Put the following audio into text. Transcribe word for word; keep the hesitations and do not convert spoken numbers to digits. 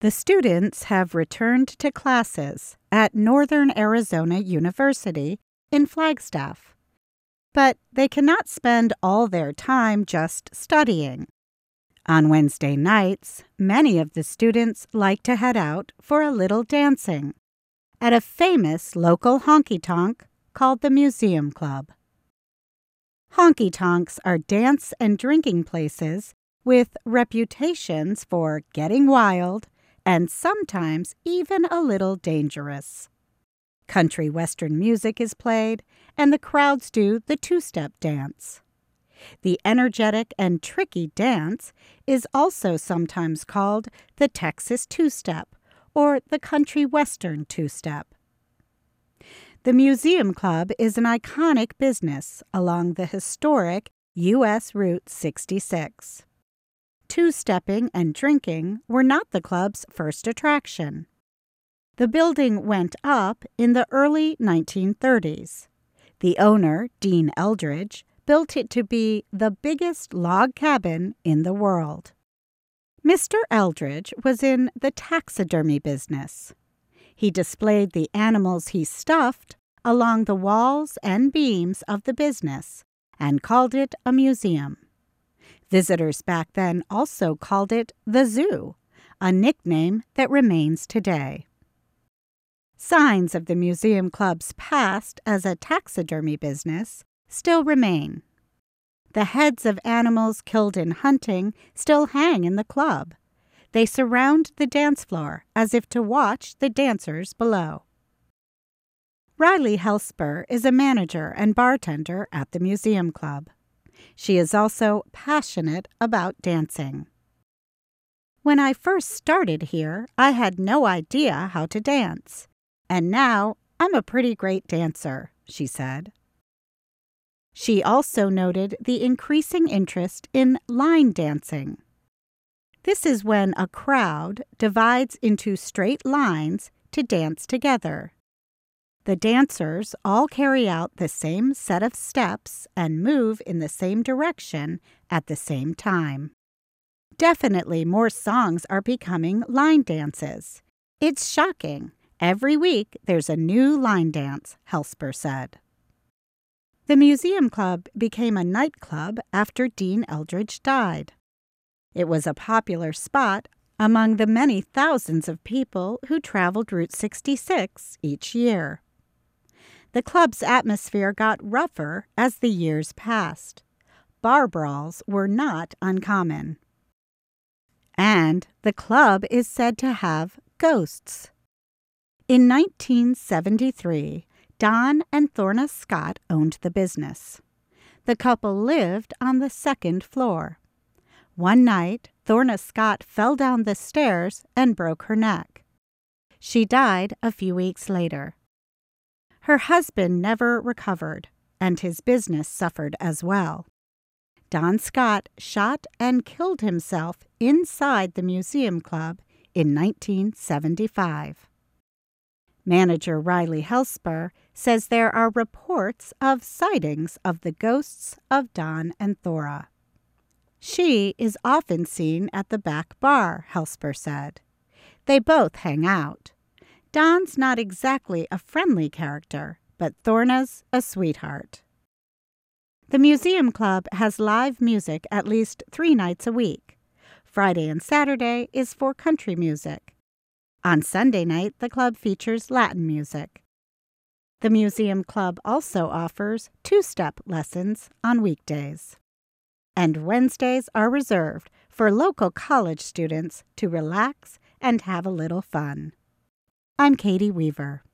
The students have returned to classes at Northern Arizona University in Flagstaff, but they cannot spend all their time just studying. On Wednesday nights, many of the students like to head out for a little dancing at a famous local honky-tonk called the Museum Club. Honky-tonks are dance and drinking places with reputations for getting wild and sometimes even a little dangerous. Country western music is played, and the crowds do the two-step dance. The energetic and tricky dance is also sometimes called the Texas two-step or the country western two-step. The Museum Club is an iconic business along the historic U S Route sixty-six. Two-stepping and drinking were not the club's first attraction. The building went up in the early nineteen thirties. The owner, Dean Eldridge, built it to be the biggest log cabin in the world. Mister Eldridge was in the taxidermy business. He displayed the animals he stuffed along the walls and beams of the business and called it a museum. Visitors back then also called it the zoo, a nickname that remains today. Signs of the Museum Club's past as a taxidermy business still remain. The heads of animals killed in hunting still hang in the club. They surround the dance floor as if to watch the dancers below. Riley Helsper is a manager and bartender at the Museum Club. She is also passionate about dancing. When I first started here, I had no idea how to dance. And now I'm a pretty great dancer, she said. She also noted the increasing interest in line dancing. This is when a crowd divides into straight lines to dance together. The dancers all carry out the same set of steps and move in the same direction at the same time. Definitely more songs are becoming line dances. It's shocking. Every week there's a new line dance, Helsper said. The Museum Club became a nightclub after Dean Eldridge died. It was a popular spot among the many thousands of people who traveled Route sixty-six each year. The club's atmosphere got rougher as the years passed. Bar brawls were not uncommon. And the club is said to have ghosts. In nineteen seventy-three, Don and Thorna Scott owned the business. The couple lived on the second floor. One night, Thorna Scott fell down the stairs and broke her neck. She died a few weeks later. Her husband never recovered, and his business suffered as well. Don Scott shot and killed himself inside the Museum Club in nineteen seventy-five. Manager Riley Helsper says there are reports of sightings of the ghosts of Don and Thora. She is often seen at the back bar, Helsper said. They both hang out. Don's not exactly a friendly character, but Thorna's a sweetheart. The Museum Club has live music at least three nights a week. Friday and Saturday is for country music. On Sunday night, the club features Latin music. The Museum Club also offers two-step lessons on weekdays. And Wednesdays are reserved for local college students to relax and have a little fun. I'm Katie Weaver.